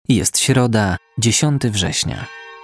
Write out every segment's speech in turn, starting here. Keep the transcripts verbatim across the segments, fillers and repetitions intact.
Jest środa, dziesiątego września.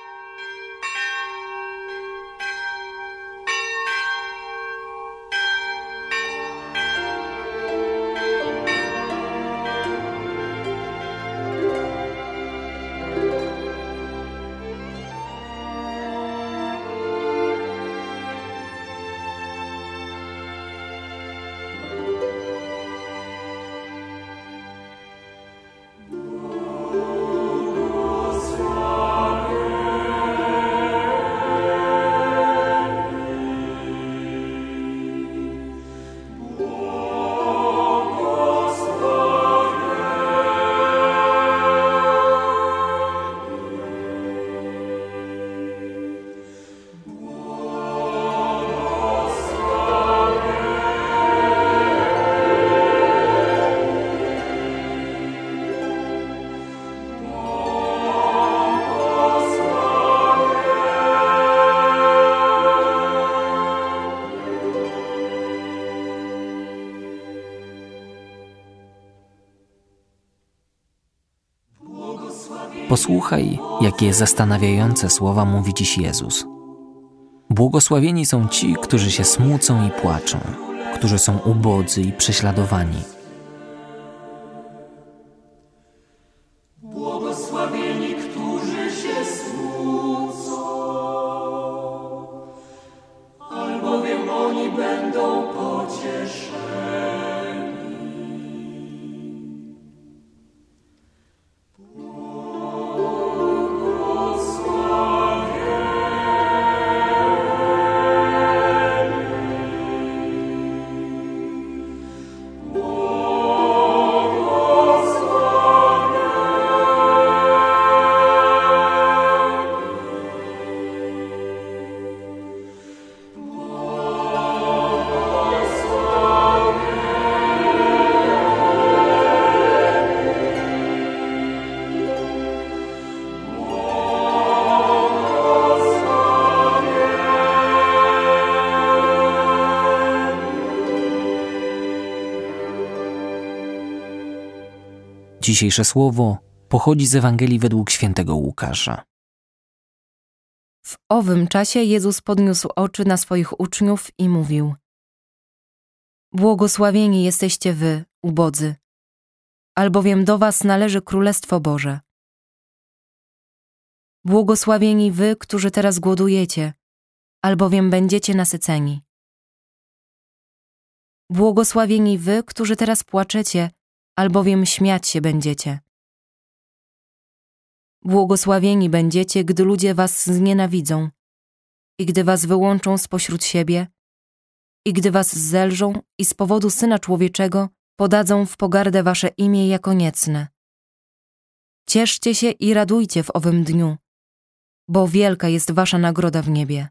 Posłuchaj, jakie zastanawiające słowa mówi dziś Jezus. Błogosławieni są ci, którzy się smucą i płaczą, którzy są ubodzy i prześladowani. Błogosławieni, którzy się smucą, albowiem oni będą pocieszeni. Dzisiejsze słowo pochodzi z Ewangelii według świętego Łukasza. W owym czasie Jezus podniósł oczy na swoich uczniów i mówił: Błogosławieni jesteście wy, ubodzy, albowiem do was należy Królestwo Boże. Błogosławieni wy, którzy teraz głodujecie, albowiem będziecie nasyceni. Błogosławieni wy, którzy teraz płaczecie, albowiem śmiać się będziecie. Błogosławieni będziecie, gdy ludzie was znienawidzą i gdy was wyłączą spośród siebie i gdy was zelżą i z powodu Syna Człowieczego podadzą w pogardę wasze imię jako niecne. Cieszcie się i radujcie w owym dniu, bo wielka jest wasza nagroda w niebie.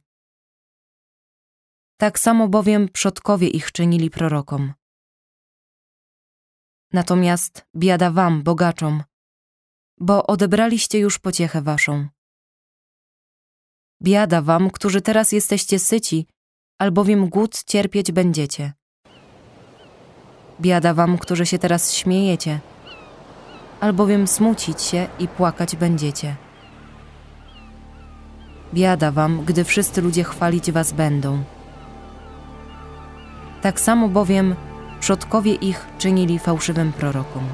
Tak samo bowiem przodkowie ich czynili prorokom. Natomiast biada wam, bogaczom, bo odebraliście już pociechę waszą. Biada wam, którzy teraz jesteście syci, albowiem głód cierpieć będziecie. Biada wam, którzy się teraz śmiejecie, albowiem smucić się i płakać będziecie. Biada wam, gdy wszyscy ludzie chwalić was będą. Tak samo bowiem przodkowie ich czynili fałszywym prorokom.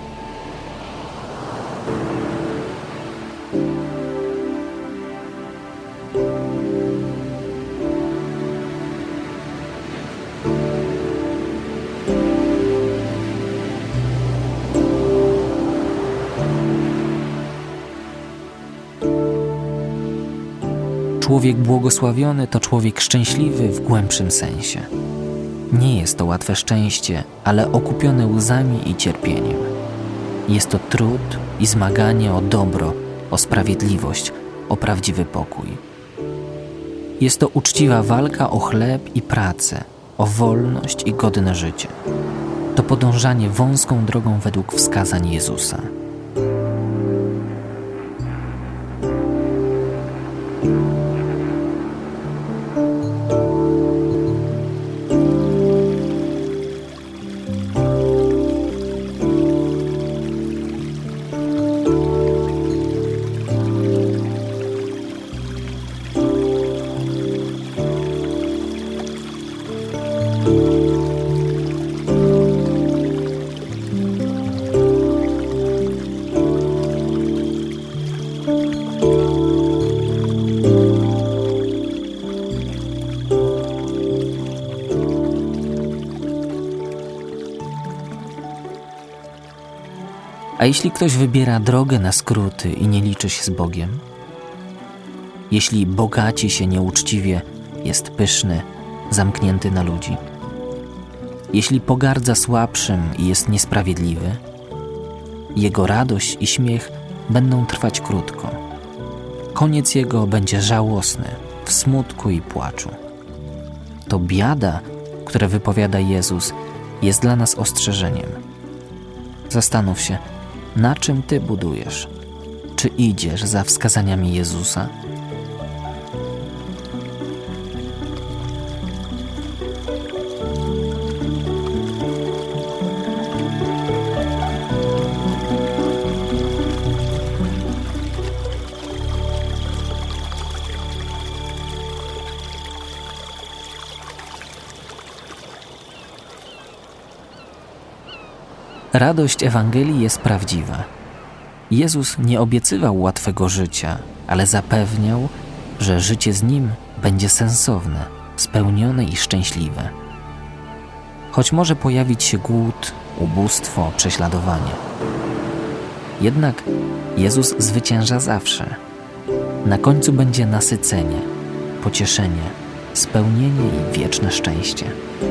Człowiek błogosławiony to człowiek szczęśliwy w głębszym sensie. Nie jest to łatwe szczęście, ale okupione łzami i cierpieniem. Jest to trud i zmaganie o dobro, o sprawiedliwość, o prawdziwy pokój. Jest to uczciwa walka o chleb i pracę, o wolność i godne życie. To podążanie wąską drogą według wskazań Jezusa. A jeśli ktoś wybiera drogę na skróty i nie liczy się z Bogiem? Jeśli bogaci się nieuczciwie, jest pyszny, zamknięty na ludzi? Jeśli pogardza słabszym i jest niesprawiedliwy, jego radość i śmiech będą trwać krótko. Koniec jego będzie żałosny, w smutku i płaczu. To biada, które wypowiada Jezus, jest dla nas ostrzeżeniem. Zastanów się, na czym ty budujesz? Czy idziesz za wskazaniami Jezusa? Radość Ewangelii jest prawdziwa. Jezus nie obiecywał łatwego życia, ale zapewniał, że życie z Nim będzie sensowne, spełnione i szczęśliwe. Choć może pojawić się głód, ubóstwo, prześladowanie. Jednak Jezus zwycięża zawsze. Na końcu będzie nasycenie, pocieszenie, spełnienie i wieczne szczęście.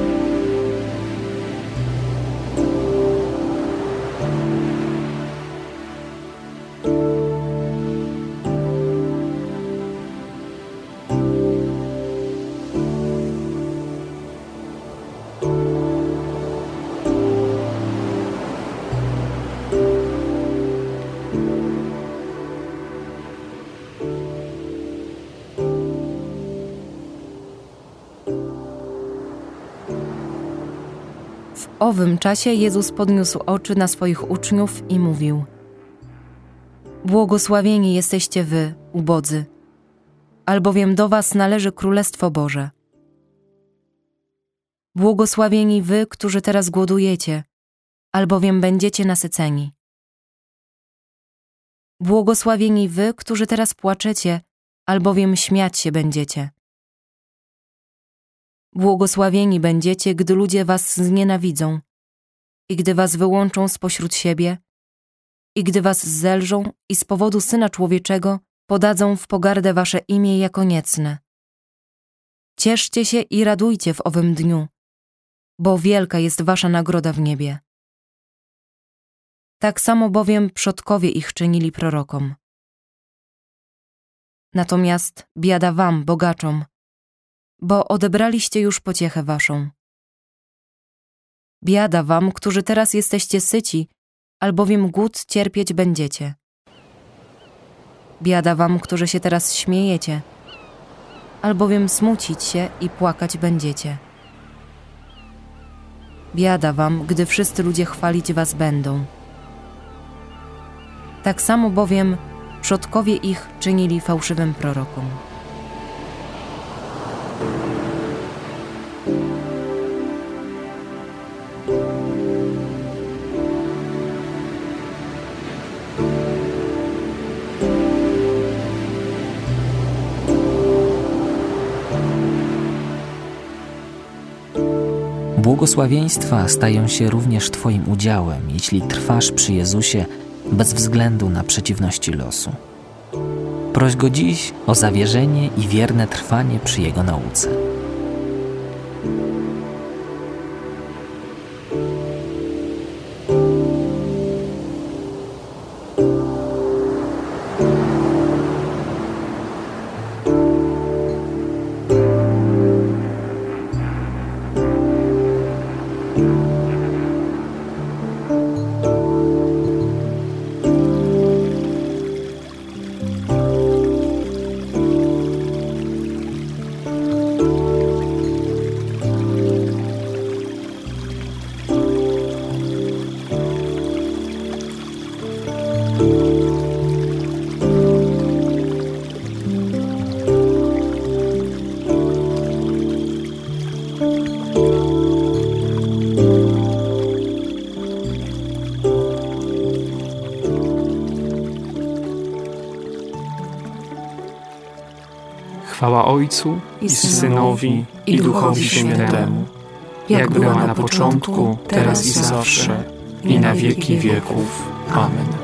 W owym czasie Jezus podniósł oczy na swoich uczniów i mówił: Błogosławieni jesteście wy, ubodzy, albowiem do was należy Królestwo Boże. Błogosławieni wy, którzy teraz głodujecie, albowiem będziecie nasyceni. Błogosławieni wy, którzy teraz płaczecie, albowiem śmiać się będziecie. Błogosławieni będziecie, gdy ludzie was znienawidzą i gdy was wyłączą spośród siebie i gdy was zelżą i z powodu Syna Człowieczego podadzą w pogardę wasze imię jako niecne. Cieszcie się i radujcie w owym dniu, bo wielka jest wasza nagroda w niebie. Tak samo bowiem przodkowie ich czynili prorokom. Natomiast biada wam, bogaczom, bo odebraliście już pociechę waszą. Biada wam, którzy teraz jesteście syci, albowiem głód cierpieć będziecie. Biada wam, którzy się teraz śmiejecie, albowiem smucić się i płakać będziecie. Biada wam, gdy wszyscy ludzie chwalić was będą. Tak samo bowiem przodkowie ich czynili fałszywym prorokom. Błogosławieństwa stają się również Twoim udziałem, jeśli trwasz przy Jezusie bez względu na przeciwności losu. Proś Go dziś o zawierzenie i wierne trwanie przy Jego nauce. Chwała Ojcu i Synowi, i Duchowi Świętemu, jak była na początku, teraz i zawsze, i na wieki wieków. Amen.